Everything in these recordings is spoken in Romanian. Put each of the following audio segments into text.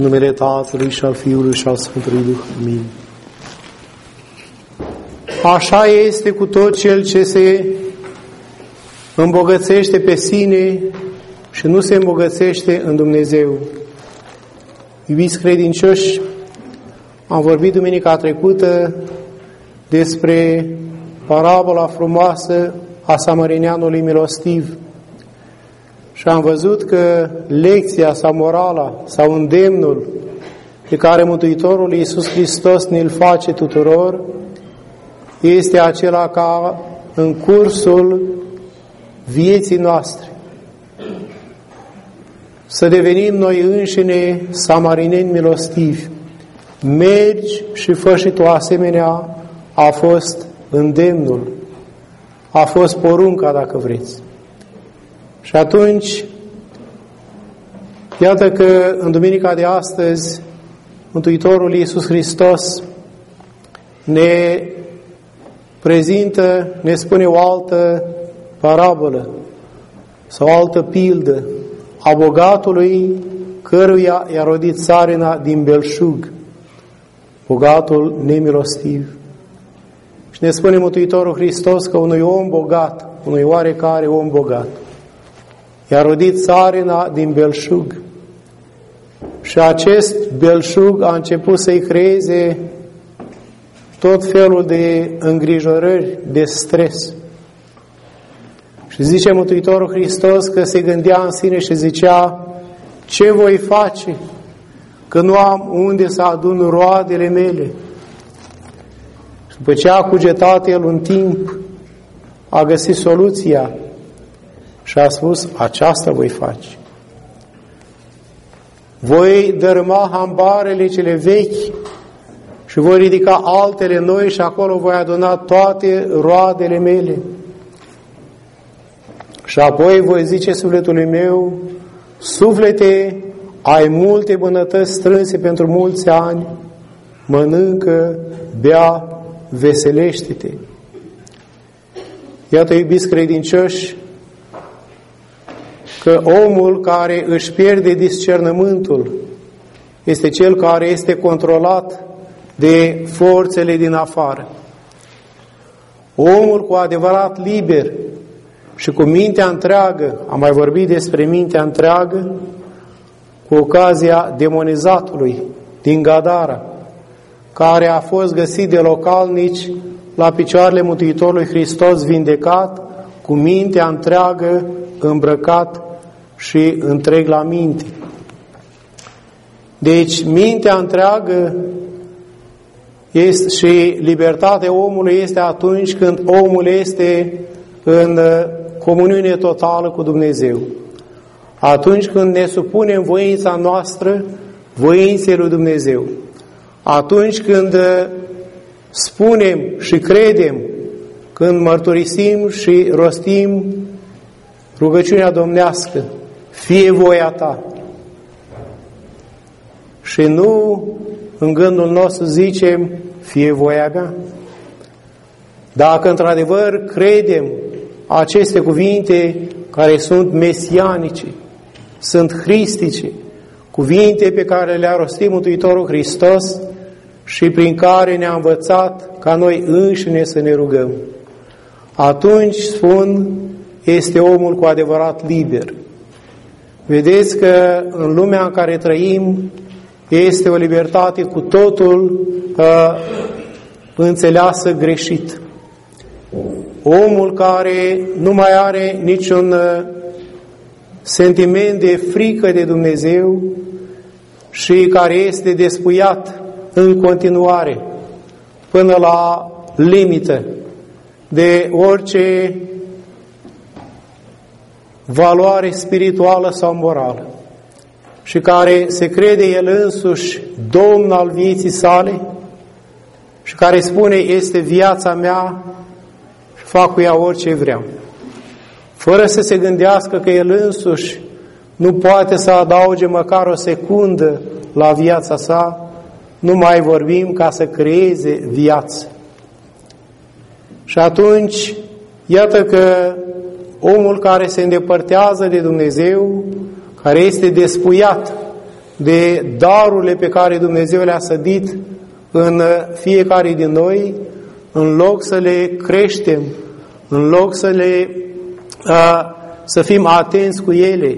În numele Tatălui și al Fiului și al Sfântului Duh. Amin. Așa este cu tot cel ce se îmbogățește pe sine și nu se îmbogățește în Dumnezeu. Iubiți credincioși, am vorbit duminica trecută despre parabola frumoasă a samarineanului milostiv și am văzut că lecția sau morala sau îndemnul pe care Mântuitorul Iisus Hristos ne-l face tuturor este acela ca în cursul vieții noastre să devenim noi înșine samarineni milostivi. Mergi și fă și tu asemenea, a fost îndemnul, a fost porunca, dacă vreți. Și atunci, iată că în duminica de astăzi, Mântuitorul Iisus Hristos ne prezintă, ne spune o altă parabolă sau o altă pildă a bogatului căruia i-a rodit țarina din belșug, bogatul nemilostiv. Și ne spune Mântuitorul Hristos că unui om bogat, unui oarecare om bogat, i-a rodit țarina din belșug. Și acest belșug a început să-i creeze tot felul de îngrijorări, de stres. Și zice Mântuitorul Hristos că se gândea în sine și zicea: ce voi face că nu am unde să adun roadele mele? Și după ce a cugetat el un timp, a găsit soluția și a spus: aceasta voi face. Voi dărâma hambarele cele vechi și voi ridica altele noi și acolo voi aduna toate roadele mele. Și apoi voi zice sufletului meu: suflete, ai multe bunătăți strânse pentru mulți ani, mănâncă, bea, veselește-te. Iată, iubiți credincioși, că omul care își pierde discernământul este cel care este controlat de forțele din afară. Omul cu adevărat liber și cu mintea întreagă, am mai vorbit despre mintea întreagă, cu ocazia demonizatului din Gadara, care a fost găsit de localnici la picioarele Mântuitorului Hristos vindecat, cu mintea întreagă, îmbrăcat și întreg la minte. Deci, mintea întreagă este, și libertatea omului este atunci când omul este în comuniune totală cu Dumnezeu. Atunci când ne supunem voința noastră voinței lui Dumnezeu. Atunci când spunem și credem, când mărturisim și rostim rugăciunea domnească: fie voia ta. Și nu în gândul nostru zicem: fie voia mea. Dacă într-adevăr credem aceste cuvinte care sunt mesianice, sunt hristice, cuvinte pe care le-a rostit Mântuitorul Hristos și prin care ne-a învățat ca noi înșine să ne rugăm, atunci, spun, este omul cu adevărat liber. Vedeți că în lumea în care trăim este o libertate cu totul înțeleasă greșit. Omul care nu mai are niciun sentiment de frică de Dumnezeu și care este despuiat în continuare până la limită de orice valoare spirituală sau morală și care se crede el însuși domn al vieții sale și care spune: este viața mea și fac cu ea orice vreau, fără să se gândească că el însuși nu poate să adauge măcar o secundă la viața sa, nu mai vorbim ca să creeze viață. Și atunci, iată că omul care se îndepărtează de Dumnezeu, care este despuiat de darurile pe care Dumnezeu le-a sădit în fiecare din noi, în loc să le creștem, în loc să fim atenți cu ele,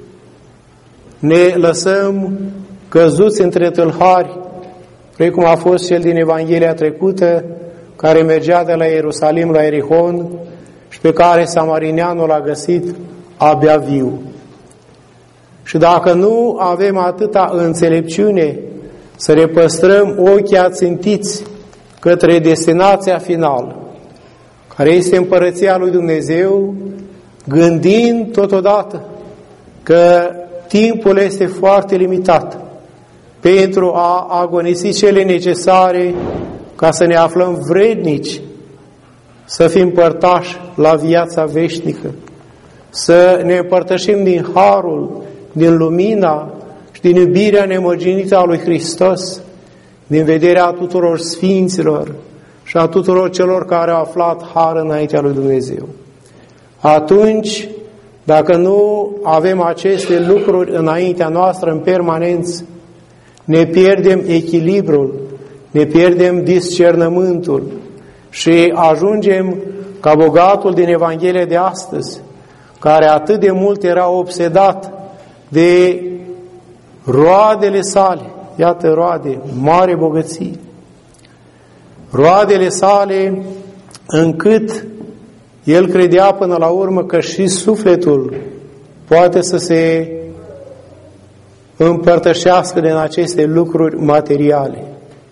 ne lăsăm căzuți între tâlhari, precum a fost cel din Evanghelia trecută, care mergea de la Ierusalim la Ierihon și pe care samarineanul l-a găsit abia viu. Și dacă nu avem atâta înțelepciune să ne păstrăm ochii ațintiți către destinația finală, care este Împărăția lui Dumnezeu, gândind totodată că timpul este foarte limitat pentru a agonisi cele necesare ca să ne aflăm vrednici să fim părtași la viața veșnică, să ne împărtășim din harul, din lumina și din iubirea nemărginită a lui Hristos, din vederea tuturor sfinților și a tuturor celor care au aflat har înaintea lui Dumnezeu. Atunci, dacă nu avem aceste lucruri înaintea noastră în permanență, ne pierdem echilibrul, ne pierdem discernământul și ajungem ca bogatul din Evanghelia de astăzi, care atât de mult era obsedat de roadele sale, iată roade, mare bogăție, roadele sale, încât el credea până la urmă că și sufletul poate să se împărtășească din aceste lucruri materiale.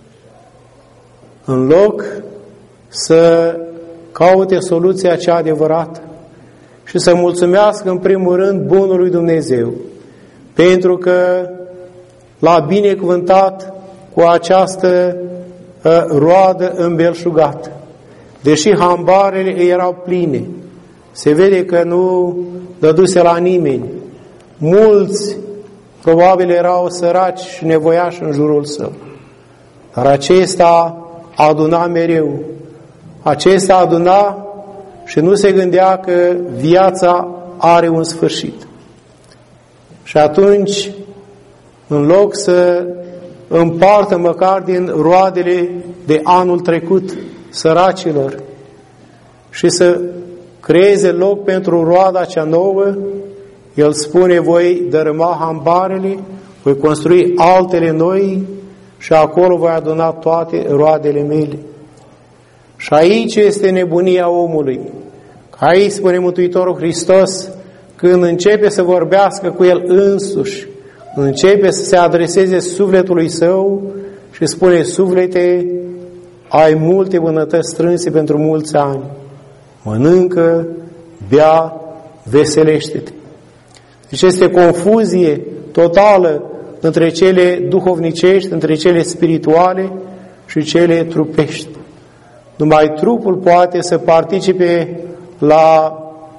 În loc să caute soluția cea adevărată și să mulțumească în primul rând bunului Dumnezeu, pentru că l-a binecuvântat cu această roadă îmbelșugată. Deși hambarele erau pline, se vede că nu dăduse la nimeni. Mulți probabil erau săraci și nevoiași în jurul său. Dar acesta aduna mereu. Acesta aduna și nu se gândea că viața are un sfârșit. Și atunci, în loc să împartă măcar din roadele de anul trecut săracilor și să creeze loc pentru roada cea nouă, el spune: voi dărâma hambarele, voi construi altele noi și acolo voi aduna toate roadele mele. Și aici este nebunia omului. Aici spune Mântuitorul Hristos, când începe să vorbească cu el însuși, începe să se adreseze sufletului său și spune: suflete, ai multe bunătăți strânse pentru mulți ani. Mănâncă, bea, veselește-te. Deci este confuzie totală între cele duhovnicești, între cele spirituale și cele trupești. Numai trupul poate să participe la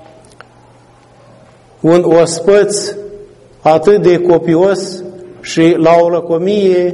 un ospăț atât de copios și la o lăcomie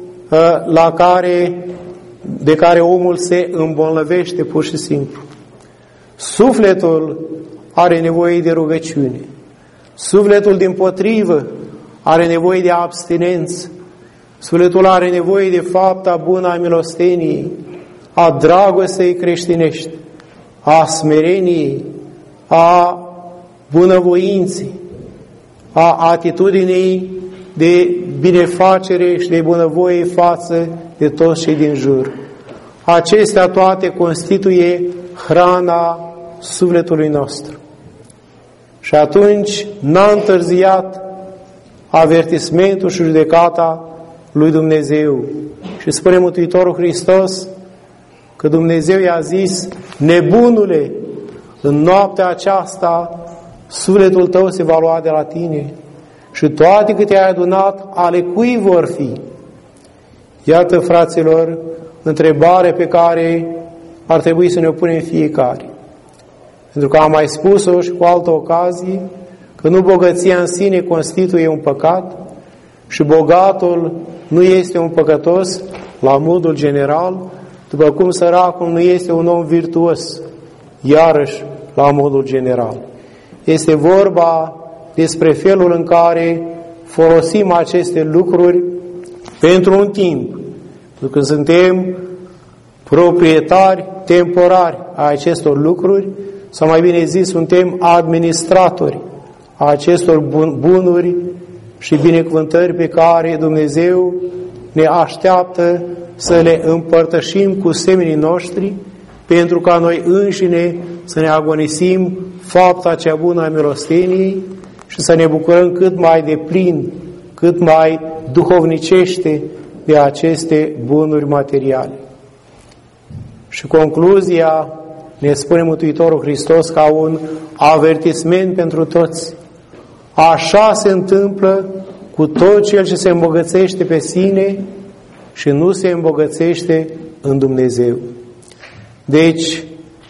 de care omul se îmbolnăvește pur și simplu. Sufletul are nevoie de rugăciune. Sufletul dimpotrivă are nevoie de abstinență. Sufletul are nevoie de fapta bună a milosteniei, a dragostei creștinești, a smereniei, a bunăvoinței, a atitudinii de binefacere și de bunăvoie față de toți cei din jur. Acestea toate constituie hrana sufletului nostru. Și atunci n-a întârziat avertismentul și judecata lui Dumnezeu. Și spune Mântuitorul Hristos că Dumnezeu i-a zis: nebunule, în noaptea aceasta sufletul tău se va lua de la tine și toate câte ai adunat, ale cui vor fi? Iată, fraților, întrebare pe care ar trebui să ne o punem fiecare. Pentru că am mai spus-o și cu altă ocazie, că nu bogăția în sine constituie un păcat și bogatul nu este un păcătos la modul general, după cum săracul nu este un om virtuos, iarăși la modul general. Este vorba despre felul în care folosim aceste lucruri pentru un timp, pentru că suntem proprietari temporari a acestor lucruri, sau mai bine zis, suntem administratori a acestor bunuri și binecuvântări pe care Dumnezeu ne așteaptă să le împărtășim cu semenii noștri, pentru ca noi înșine să ne agonisim fapta cea bună a milosteniei și să ne bucurăm cât mai deplin, cât mai duhovnicește de aceste bunuri materiale. Și concluzia ne spune Mântuitorul Hristos ca un avertisment pentru toți. Așa se întâmplă cu tot cel ce se îmbogățește pe sine și nu se îmbogățește în Dumnezeu. Deci,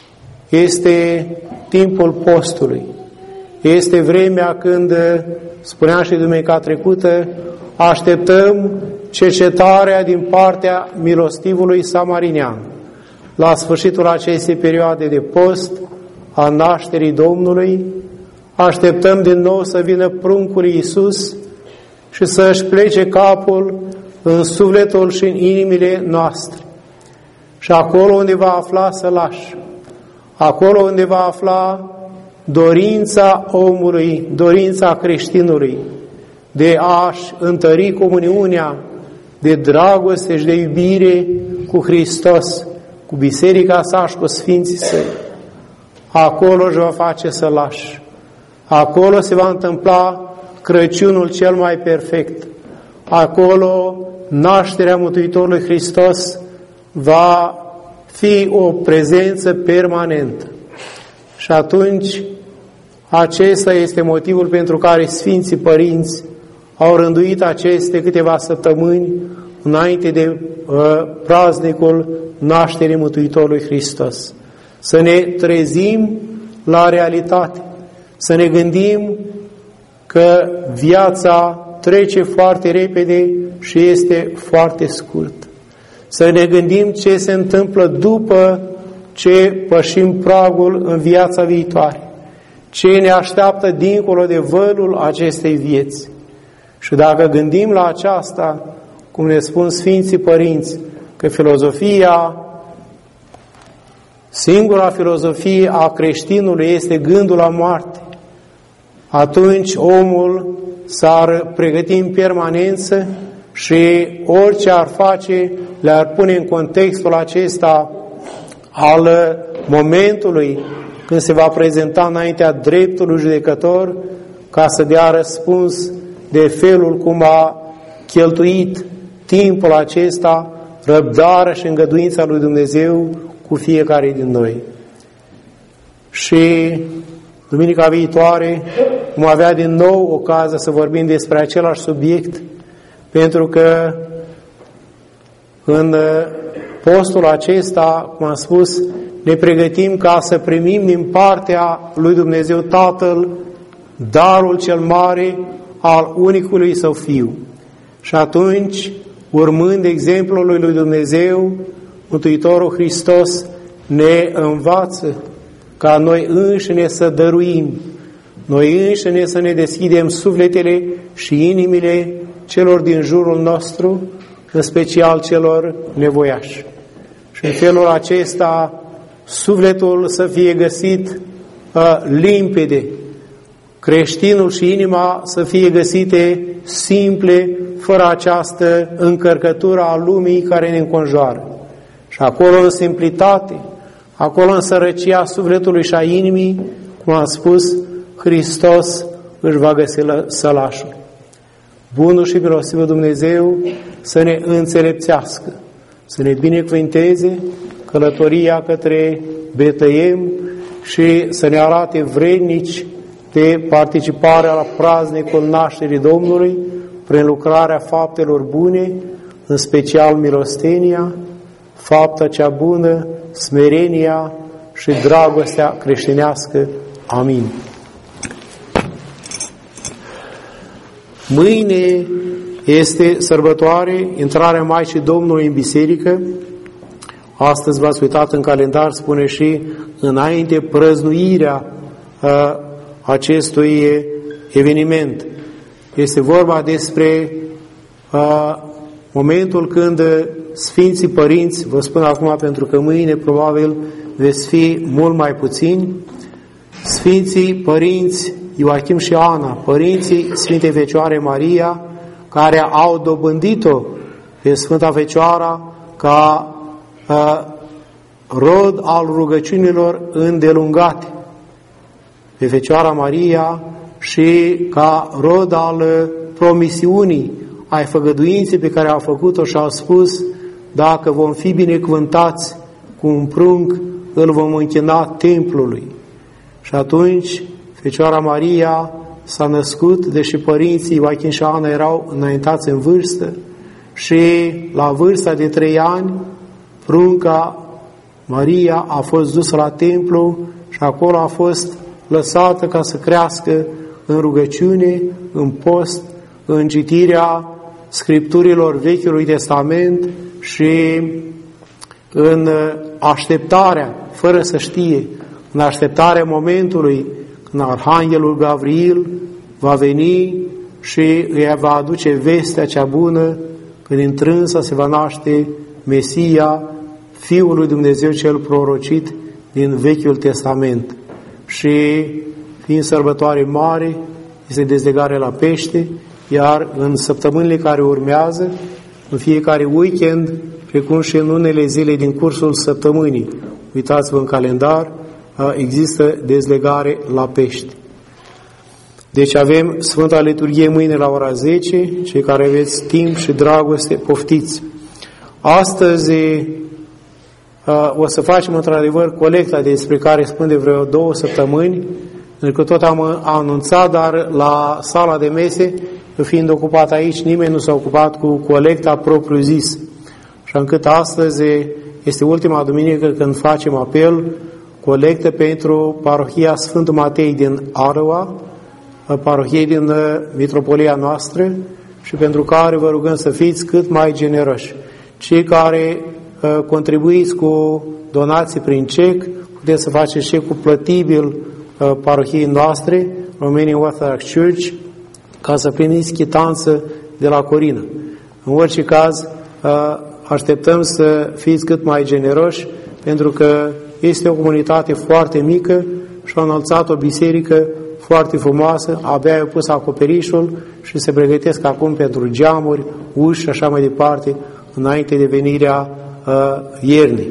este timpul postului. Este vremea când, spuneam și duminica trecută, așteptăm cercetarea din partea milostivului samarinean. La sfârșitul acestei perioade de post, a nașterii Domnului, așteptăm din nou să vină pruncul Iisus și să își plece capul în sufletul și în inimile noastre. Și acolo unde va afla sălaș, acolo unde va afla dorința omului, dorința creștinului de a-și întări comuniunea de dragoste și de iubire cu Hristos, cu biserica sa și cu sfinții săi, acolo își va face sălaș. Acolo se va întâmpla Crăciunul cel mai perfect. Acolo nașterea Mântuitorului Hristos va fi o prezență permanentă. Și atunci acesta este motivul pentru care Sfinții Părinți au rânduit aceste câteva săptămâni înainte de praznicul nașterii Mântuitorului Hristos. Să ne trezim la realitate, să ne gândim că viața trece foarte repede și este foarte scurtă. Să ne gândim ce se întâmplă după ce pășim pragul în viața viitoare, ce ne așteaptă dincolo de vălul acestei vieți. Și dacă gândim la aceasta, cum ne spun Sfinții Părinți, că singura filozofie a creștinului este gândul la moarte, atunci omul s-ar pregăti în permanență și orice ar face le-ar pune în contextul acesta al momentului când se va prezenta înaintea dreptului judecător ca să dea răspuns de felul cum a cheltuit timpul acesta, răbdarea și îngăduința lui Dumnezeu cu fiecare din noi. Și duminica viitoare vom avea din nou ocazia să vorbim despre același subiect, pentru că în postul acesta, cum am spus, ne pregătim ca să primim din partea lui Dumnezeu Tatăl darul cel mare al unicului Său Fiu. Și atunci, urmând exemplul lui Dumnezeu, Mântuitorul Hristos ne învață ca noi înșine să dăruim, noi înșine să ne deschidem sufletele și inimile celor din jurul nostru, în special celor nevoiași. Și în felul acesta, sufletul să fie găsit limpede, creștinul și inima să fie găsite simple, fără această încărcătură a lumii care ne înconjoară. Și acolo în simplitate, acolo în sărăcia sufletului și a inimii, cum am spus, Hristos își va găsi sălașul. Bunul și milostivul Dumnezeu să ne înțelepțească, să ne binecuvânteze călătoria către Betleem și să ne arate vrednici de participarea la praznicul nașterii Domnului prin lucrarea faptelor bune, în special milostenia, fapta cea bună, smerenia și dragostea creștinească. Amin. Mâine este sărbătoare, intrarea Maicii Domnului în biserică. Astăzi v-ați uitat în calendar, spune și înainte prăznuirea acestui eveniment. Este vorba despre momentul când Sfinții Părinți, vă spun acum pentru că mâine probabil veți fi mult mai puțini, Sfinții Părinți Ioachim și Ana, părinții Sfintei Fecioare Maria, care au dobândit-o pe Sfânta Fecioara ca rod al rugăciunilor îndelungate, pe Fecioara Maria și ca rod al promisiunii, ai făgăduinței pe care au făcut-o și au spus: dacă vom fi binecuvântați cu un prunc, îl vom închina templului. Și atunci Fecioara Maria s-a născut, deși părinții Ioachim și Ana erau înaintați în vârstă, și la vârsta de 3 ani prunca Maria a fost dusă la templu și acolo a fost lăsată ca să crească în rugăciune, în post, în citirea Scripturilor Vechiului Testament și în așteptarea, fără să știe, în așteptarea momentului când Arhanghelul Gavril va veni și îi va aduce vestea cea bună, când în trânsa se va naște Mesia, Fiul lui Dumnezeu cel prorocit din Vechiul Testament. Și fiind sărbătoare mare, este dezlegare la pește, iar în săptămânile care urmează, în fiecare weekend, precum și în unele zile din cursul săptămânii, uitați-vă în calendar, există dezlegare la pește. Deci avem Sfânta Liturghie mâine la ora 10, cei care aveți timp și dragoste, poftiți. Astăzi o să facem într-adevăr colecta despre care spun de vreo 2 săptămâni, pentru că tot am anunțat, dar la sala de mese, fiind ocupat aici, nimeni nu s-a ocupat cu colecta propriu-zis. Așa încât astăzi este ultima duminică când facem apel, colectă pentru parohia Sfântul Matei din Arăua, parohiei din mitropolia noastră, și pentru care vă rugăm să fiți cât mai generoși. Cei care contribuiți cu donații prin cec, puteți să faceți cecul plătibil parohiei noastre, Romanian Orthodox Church, ca să primiți chitanță de la Corina. În orice caz, așteptăm să fiți cât mai generoși, pentru că este o comunitate foarte mică și a înălțat o biserică foarte frumoasă, abia au pus acoperișul și se pregătesc acum pentru geamuri, uși și așa mai departe, înainte de venirea iernii.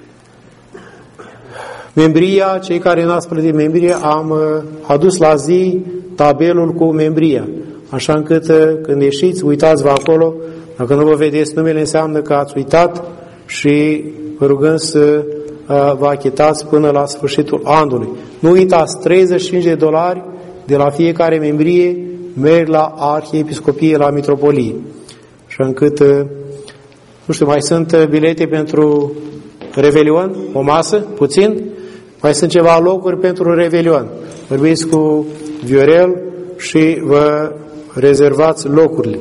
Membria, cei care n-ați plătit membrie, am adus la zi tabelul cu membria, așa încât când ieșiți, uitați-vă acolo, dacă nu vă vedeți numele, înseamnă că ați uitat și vă rugăm să vă achitați până la sfârșitul anului. Nu uitați, $35 de la fiecare membrie merg la Arhiepiscopie, la Mitropolie. Așa încât, nu știu, mai sunt bilete pentru Revelion, o masă, puțin, mai sunt ceva locuri pentru Revelion. Vorbiți cu Viorel și vă rezervați locurile.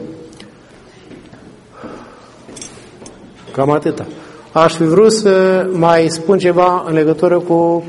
Cam atâta. Aș fi vrut să mai spun ceva în legătură cu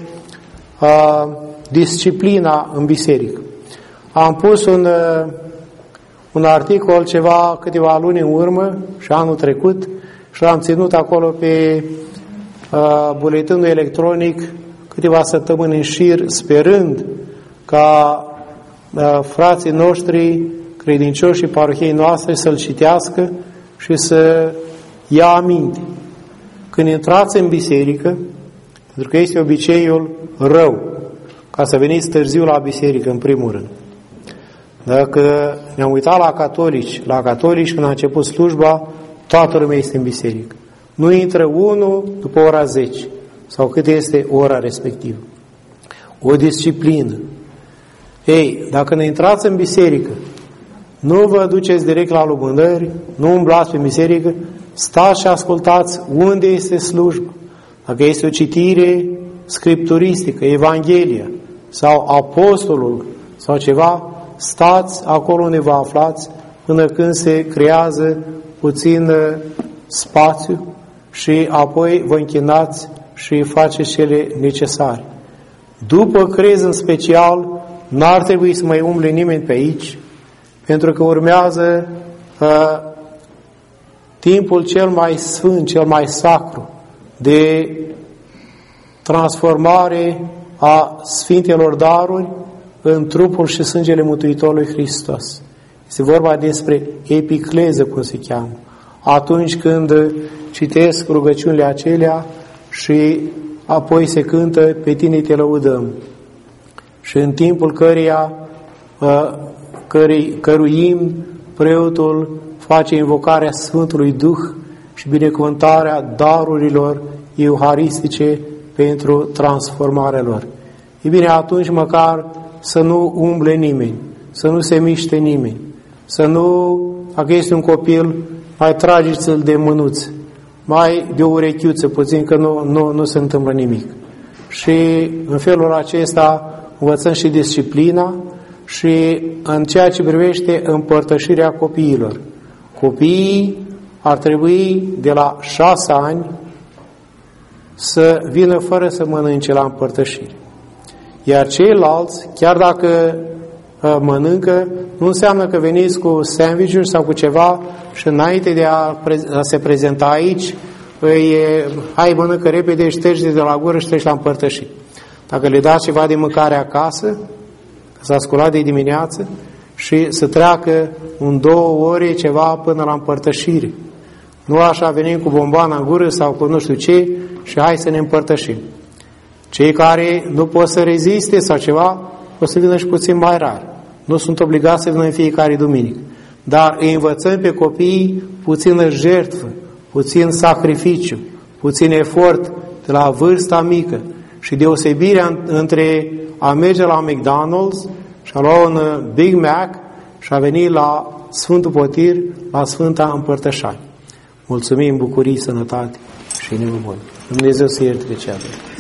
disciplina în biserică. Am pus un articol câteva luni în urmă și anul trecut și l-am ținut acolo pe buletinul electronic câteva săptămâni în șir, sperând ca frații noștri credincioși și parohiei noastre să-l citească și să ia aminte. Când intrați în biserică, pentru că este obiceiul rău, ca să veniți târziu la biserică, în primul rând. Dacă ne-am uitat la catolici când a început slujba, toată lumea este în biserică. Nu intră unul după ora 10, sau cât este ora respectivă. O disciplină. Ei, dacă ne intrați în biserică, nu vă duceți direct la lumânări, nu umblați pe biserică, stați și ascultați unde este slujba. Dacă este o citire scripturistică, Evanghelia sau Apostolul sau ceva, stați acolo unde vă aflați până când se creează puțin spațiu și apoi vă închinați și faceți cele necesare. După crez în special, n-ar trebui să mai umble nimeni pe aici, pentru că urmează timpul cel mai sfânt, cel mai sacru de transformare a Sfintelor daruri în trupul și sângele Mântuitorului Hristos. Este vorba despre epicleză, cum se cheamă. Atunci când citesc rugăciunile acelea și apoi se cântă Pe tine te lăudăm. Și în timpul căruim preotul face invocarea Sfântului Duh și binecuvântarea darurilor euharistice pentru transformarea lor. E bine, atunci măcar să nu umble nimeni, să nu se miște nimeni, să nu, dacă este un copil, mai trageți-l de mânuță, mai de o urechiuță puțin, că nu se întâmplă nimic. Și în felul acesta învățăm și disciplina și în ceea ce privește împărtășirea copiilor. Copiii ar trebui de la 6 ani să vină fără să mănânce la împărtășire. Iar ceilalți, chiar dacă mănâncă, nu înseamnă că veniți cu sandwich-uri sau cu ceva și înainte de a se prezenta aici, hai mănâncă repede, ștergi de la gură și treci la împărtășire. Dacă le dați ceva de mâncare acasă, că s-a sculat de dimineață, și să treacă 1-2 ore ceva până la împărtășire. Nu așa venim cu bomboana în gură sau cu nu știu ce și hai să ne împărtășim. Cei care nu pot să reziste sau ceva, o să vină și puțin mai rar. Nu sunt obligați să vină în fiecare duminică. Dar îi învățăm pe copii puțină jertfă, puțin sacrificiu, puțin efort de la vârsta mică și deosebirea între a merge la McDonald's și a lua un Big Mac și a veni la Sfântul Potir, la Sfânta Împărtășanie. Mulțumim, bucurii, sănătate și nevoie. Dumnezeu să ierte pe cea de